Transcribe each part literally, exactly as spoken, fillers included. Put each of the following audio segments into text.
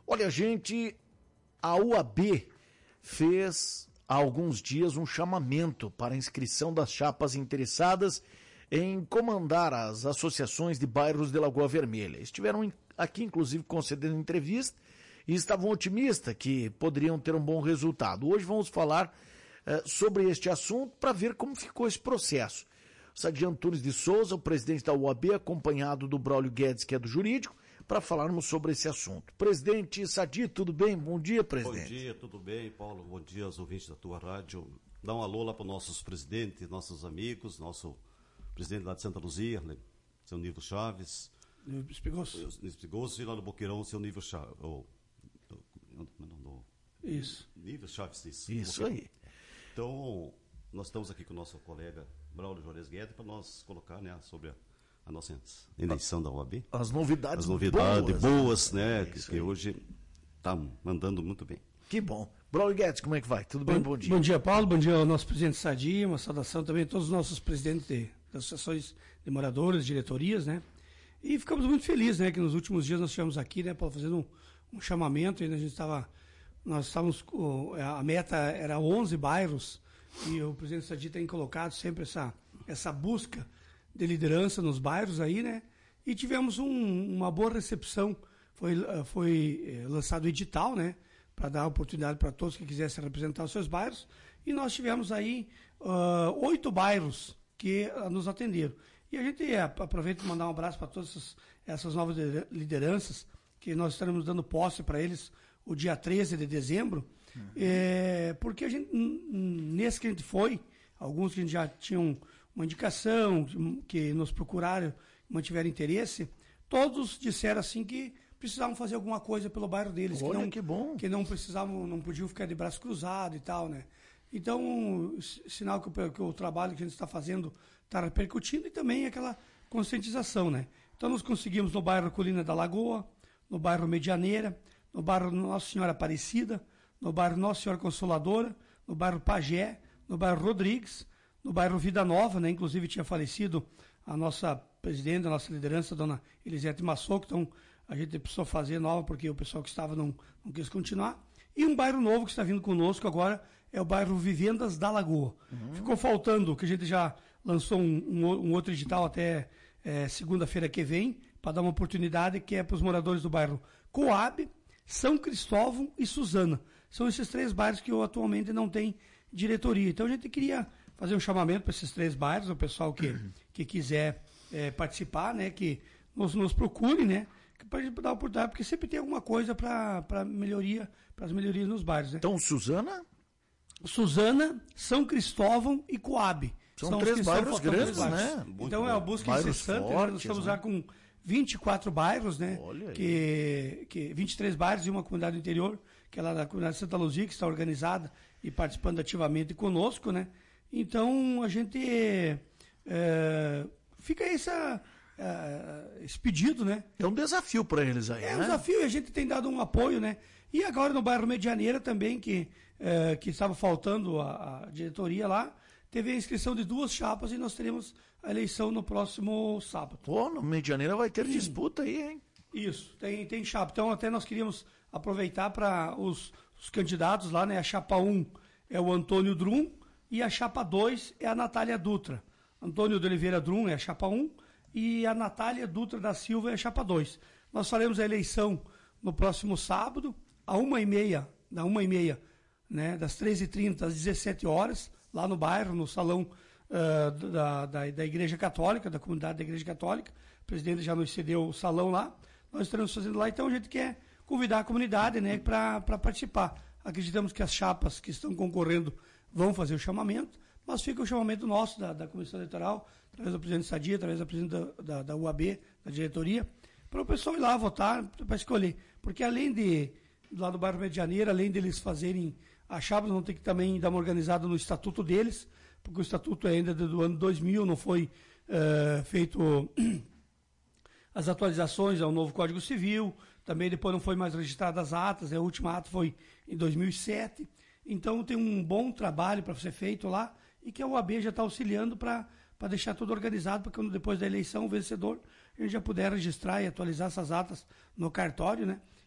Olha, gente, a U A B fez há alguns dias um chamamento para a inscrição das chapas interessadas em comandar as associações de bairros de Lagoa Vermelha. Estiveram aqui, inclusive, concedendo entrevista e estavam otimistas que poderiam ter um bom resultado. Hoje vamos falar uh, sobre este assunto para ver como ficou esse processo. Sadi Antunes de Souza, o presidente da U A B, acompanhado do Braulio Guedes, que é do jurídico, para falarmos sobre esse assunto. Presidente Sadi, tudo bem? Bom dia, presidente. Bom dia, tudo bem, Paulo? Bom dia aos ouvintes da tua rádio. Dá um alô lá para os nossos presidentes, nossos amigos, nosso presidente lá de Santa Luzia, né? Seu Nível Chaves. Nível Espigoso. Nível Espigoso e lá no Boqueirão, seu Nível Chaves. Oh, não, não, não. Isso. Nível Chaves, isso. Isso aí. Então, nós estamos aqui com o nosso colega Braulio Juarez Guedes para nós colocar, né, sobre a, a nossa eleição da U A B. As novidades, As novidades boas, boas né, é que, que hoje está mandando muito bem. Que bom. Braulio Guedes, como é que vai? Tudo bem? Bom, bom dia. Bom dia, Paulo. Bom dia ao nosso presidente Sadi. Uma saudação também a todos os nossos presidentes de, das associações de moradores, diretorias, né? E ficamos muito felizes, né, que nos últimos dias nós estivemos aqui, né, Paulo, fazendo um, um chamamento. Ainda a gente estava, nós estávamos, a meta era onze bairros e o presidente Sadi tem colocado sempre essa, essa busca de liderança nos bairros aí, né? E tivemos um, uma boa recepção. Foi, foi lançado o edital, né? Para dar oportunidade para todos que quisessem representar os seus bairros. E nós tivemos aí uh, oito bairros que uh, nos atenderam. E a gente uh, aproveita e mandar um abraço para todas essas, essas novas lideranças, que nós estaremos dando posse para eles o dia treze de dezembro, uhum. é, porque a gente, nesse que a gente foi, alguns que a gente já tinham uma indicação, que nos procuraram, mantiveram interesse, todos disseram assim que precisavam fazer alguma coisa pelo bairro deles. Olha, que não, que bom. Que não precisavam, não podiam ficar de braço cruzado e tal, né? Então, sinal que o, que o trabalho que a gente está fazendo está repercutindo e também aquela conscientização, né? Então, nós conseguimos no bairro Colina da Lagoa, no bairro Medianeira, no bairro Nossa Senhora Aparecida, no bairro Nossa Senhora Consoladora, no bairro Pagé, no bairro Rodrigues, no bairro Vida Nova, né? Inclusive tinha falecido a nossa presidente, a nossa liderança, a dona Elisete Massoco, então a gente precisou fazer nova porque o pessoal que estava não, não quis continuar. E um bairro novo que está vindo conosco agora é o bairro Vivendas da Lagoa. Uhum. Ficou faltando, que a gente já lançou um, um, um outro edital até é, segunda-feira que vem, para dar uma oportunidade, que é para os moradores do bairro Coab, São Cristóvão e Suzana. São esses três bairros que atualmente não tem diretoria. Então a gente queria fazer um chamamento para esses três bairros, o pessoal que, que quiser é, participar, né, que nos, nos procure, né, para a gente dar oportunidade, porque sempre tem alguma coisa para melhoria, para as melhorias nos bairros. Né? Então, Suzana? Suzana, São Cristóvão e Coab. São, São três bairros grandes, né? Muito então bom. É a busca incessante, fortes, nós estamos né? já com vinte e quatro bairros, né? Olha que, que vinte e três bairros e uma comunidade do interior, que é lá da comunidade de Santa Luzia, que está organizada e participando ativamente conosco, né? Então, a gente é, fica essa, é, esse pedido, né? É um desafio para eles aí, É né? um desafio e a gente tem dado um apoio, né? E agora no bairro Medianeira também, que, é, que estava faltando a, a diretoria lá, teve a inscrição de duas chapas e nós teremos a eleição no próximo sábado. Pô, no Medianeira vai ter hum. disputa aí, hein? Isso, tem, tem chapa. Então até nós queríamos aproveitar para os, os candidatos lá, né? A chapa um é o Antônio Drum e a chapa dois é a Natália Dutra. Antônio de Oliveira Drum é a chapa um e a Natália Dutra da Silva é a chapa dois. Nós faremos a eleição no próximo sábado, a uma e meia, da uma e meia, né, das treze e trinta às dezessete horas, lá no bairro, no salão uh, da, da, da Igreja Católica, da comunidade da Igreja Católica. O presidente já nos cedeu o salão lá. Nós estaremos fazendo lá, então a gente quer convidar a comunidade, né, para participar. Acreditamos que as chapas que estão concorrendo vão fazer o chamamento, mas fica o chamamento nosso da, da Comissão Eleitoral, através do presidente Sadi, através da presidente da, da, da U A B, da diretoria, para o pessoal ir lá votar, para escolher. Porque além de, lá do bairro Medianeira, além deles fazerem a chapa, vão ter que também dar uma organizada no estatuto deles, porque o estatuto é ainda do ano dois mil, não foi uh, feito as atualizações ao novo Código Civil, também depois não foi mais registradas as atas, a última ata foi em dois mil e sete, então tem um bom trabalho para ser feito lá, e que a U A B já está auxiliando para para deixar tudo organizado, para quando depois da eleição o vencedor a gente já puder registrar e atualizar essas atas no cartório, né?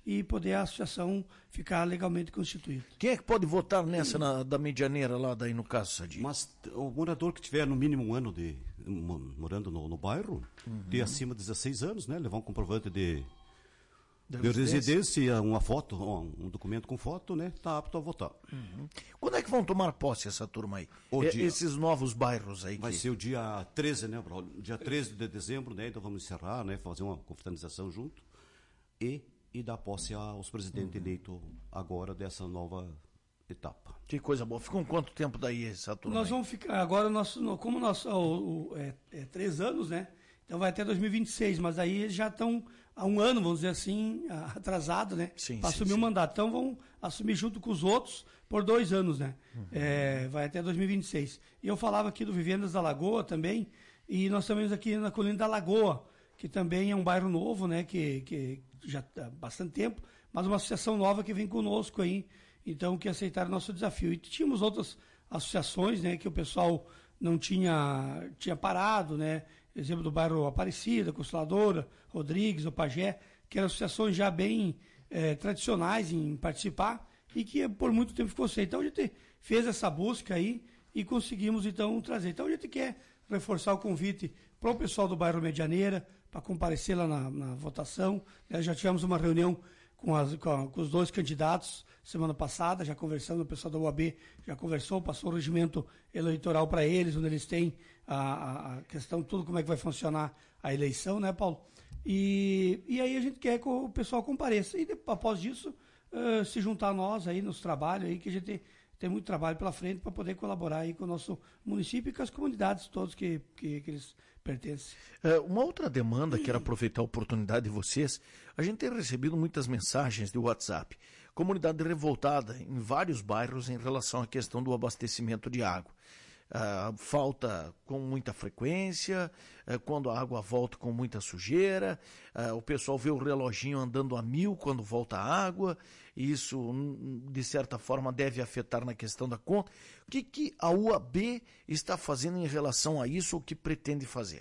e poder a associação ficar legalmente constituída. Quem é que pode votar nessa na, da medianeira lá daí no caso, Sadi? Mas o morador que tiver no mínimo um ano de morando no, no bairro, uhum. ter acima de dezesseis anos, né? Levar um comprovante de, de, de residência, uma foto, um documento com foto, né? Está apto a votar. Uhum. Quando é que vão tomar posse essa turma aí? O e, dia, esses novos bairros aí? Vai que... ser o dia treze, né, Braulio? Dia treze de dezembro, né? Então vamos encerrar, né? Fazer uma confraternização junto e, e dar posse aos presidentes uhum. eleitos agora dessa nova etapa. Que coisa boa. Ficam quanto tempo daí essa turma? Nós aí? vamos ficar, agora, nosso, como nós, o, o, é, é três anos, né? Então vai até dois mil e vinte e seis, mas aí eles já estão há um ano, vamos dizer assim, atrasado, né? Para assumir sim. o mandato. Então vão assumir junto com os outros por dois anos, né? Uhum. É, vai até dois mil e vinte e seis. E eu falava aqui do Vivendas da Lagoa também, e nós também aqui na Colina da Lagoa, que também é um bairro novo, né? Que, que já há bastante tempo, mas uma associação nova que vem conosco aí, então, que aceitaram nosso desafio. E tínhamos outras associações, né, que o pessoal não tinha, tinha parado, né, exemplo do bairro Aparecida, Consoladora, Rodrigues, o Pajé, que eram associações já bem é, tradicionais em participar e que por muito tempo ficou sem. Então, a gente fez essa busca aí e conseguimos, então, trazer. Então, a gente quer reforçar o convite para o pessoal do bairro Medianeira, para comparecer lá na, na votação. Nós já tivemos uma reunião com, as, com, a, com os dois candidatos semana passada, já conversando, o pessoal da U A B já conversou, passou o regimento eleitoral para eles, onde eles têm a, a questão, tudo como é que vai funcionar a eleição, né, Paulo? E, e aí a gente quer que o pessoal compareça. E depois, após disso, uh, se juntar a nós aí nos trabalhos, aí, que a gente tem muito trabalho pela frente para poder colaborar aí com o nosso município e com as comunidades todas que, que, que eles pertencem. Uh, uma outra demanda, quero aproveitar a oportunidade de vocês, a gente tem recebido muitas mensagens de WhatsApp. Comunidade revoltada em vários bairros em relação à questão do abastecimento de água. Uh, falta com muita frequência, uh, quando a água volta com muita sujeira, uh, o pessoal vê o reloginho andando a mil quando volta a água, e isso, de certa forma, deve afetar na questão da conta. O que, que a U A B está fazendo em relação a isso, ou o que pretende fazer?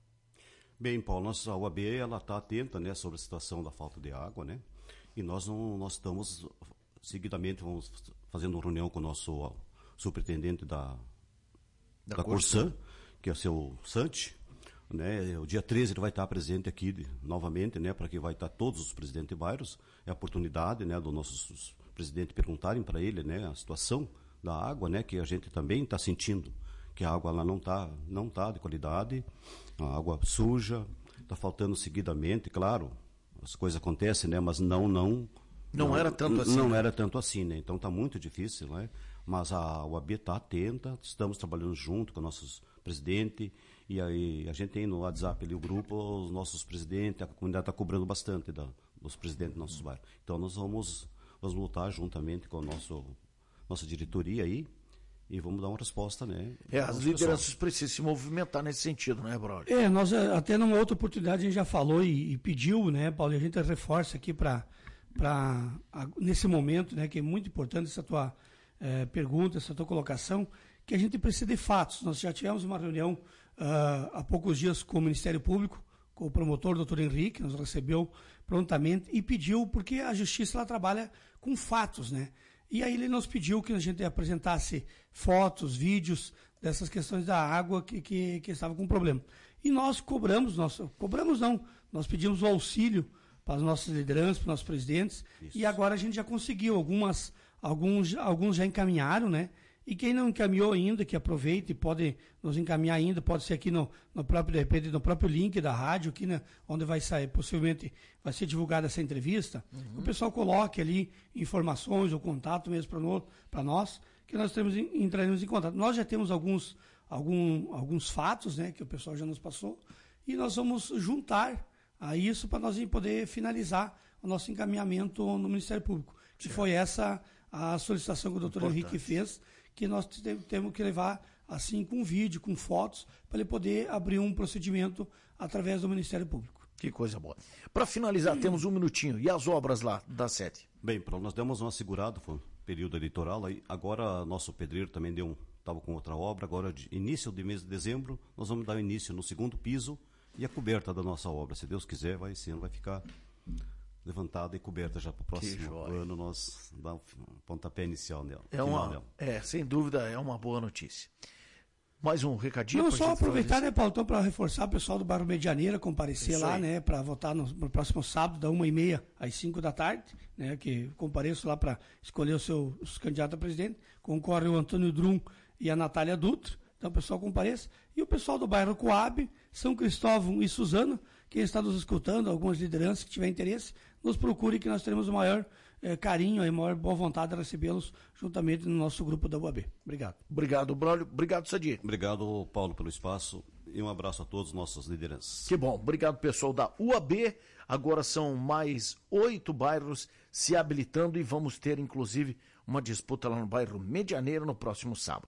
Bem, Paulo, nossa, a U A B está atenta, né, sobre a situação da falta de água, né? E nós, não, nós estamos, seguidamente, vamos fazendo uma reunião com o nosso superintendente da, da, da Corsã, que é o seu Santi. Né? O dia treze ele vai estar presente aqui de, novamente, né, para que vai estar todos os presidentes de bairros. É a oportunidade, né, dos nossos presidentes perguntarem para ele, né, a situação da água, né, que a gente também está sentindo, que a água lá não está não tá de qualidade, a água suja, está faltando seguidamente, claro. As coisas acontecem, né? Mas não, não... Não, não era tanto assim. Não né? era tanto assim, né? Então está muito difícil, né? Mas a U A B está atenta, estamos trabalhando junto com nossos presidentes, e aí a gente tem no WhatsApp ali o grupo, os nossos presidentes, a comunidade está cobrando bastante da, dos presidentes dos nossos bairros. Então nós vamos, vamos lutar juntamente com a nosso, nossa diretoria aí, e vamos dar uma resposta, né? É, as lideranças pessoal. precisam se movimentar nesse sentido, né, Braulio? É, nós até numa outra oportunidade a gente já falou e, e pediu, né, Paulo, e a gente reforça aqui para nesse momento, né, que é muito importante essa tua é, pergunta, essa tua colocação, que a gente precisa de fatos. Nós já tivemos uma reunião uh, há poucos dias com o Ministério Público, com o promotor, doutor Henrique, nos recebeu prontamente e pediu, porque a Justiça ela trabalha com fatos, né? E aí ele nos pediu que a gente apresentasse fotos, vídeos dessas questões da água que, que, que estava com problema. E nós cobramos, nós, cobramos não, nós pedimos o auxílio para as nossas lideranças, para os nossos presidentes, Isso. E agora a gente já conseguiu, algumas, alguns, alguns já encaminharam, né? E quem não encaminhou ainda, que aproveite e pode nos encaminhar ainda, pode ser aqui no, no próprio, de repente, no próprio link da rádio, aqui, né, onde vai sair, possivelmente vai ser divulgada essa entrevista, uhum. O pessoal coloque ali informações ou contato mesmo para nós, que nós temos, entraremos em contato. Nós já temos alguns, algum, alguns fatos, né, que o pessoal já nos passou, e nós vamos juntar a isso para nós poder finalizar o nosso encaminhamento no Ministério Público. Que foi essa a solicitação que o doutor Importante. Henrique fez, que nós temos que levar assim com vídeo, com fotos, para ele poder abrir um procedimento através do Ministério Público. Que coisa boa. Para finalizar, hum. temos um minutinho. E as obras lá da sede? Bem, nós demos uma segurada, foi um período eleitoral, aí agora nosso pedreiro também deu um, estava com outra obra, agora de início de mês de dezembro, nós vamos dar início no segundo piso e a coberta da nossa obra. Se Deus quiser, vai, esse ano vai ficar levantada e coberta já para o próximo ano, nós damos um pontapé inicial nela. É, uma, é, sem dúvida, é uma boa notícia. Mais um recadinho? Não, só aproveitar, né, Paulo, então, para reforçar o pessoal do bairro Medianeira, comparecer lá, né, para votar no, no próximo sábado, da uma e meia às cinco da tarde, né, que compareço lá para escolher o seu, os candidatos a presidente. Concorre o Antônio Drum e a Natália Dutra. Então, o pessoal compareça. E o pessoal do bairro Coab, São Cristóvão e Suzano, quem está nos escutando, algumas lideranças que tiver interesse, nos procure que nós teremos o maior eh, carinho e maior boa vontade de recebê-los juntamente no nosso grupo da U A B. Obrigado. Obrigado, Braulio. Obrigado, Sadi. Obrigado, Paulo, pelo espaço e um abraço a todos os nossos lideranças. Que bom. Obrigado, pessoal da U A B. Agora são mais oito bairros se habilitando e vamos ter, inclusive, uma disputa lá no bairro Medianeira no próximo sábado.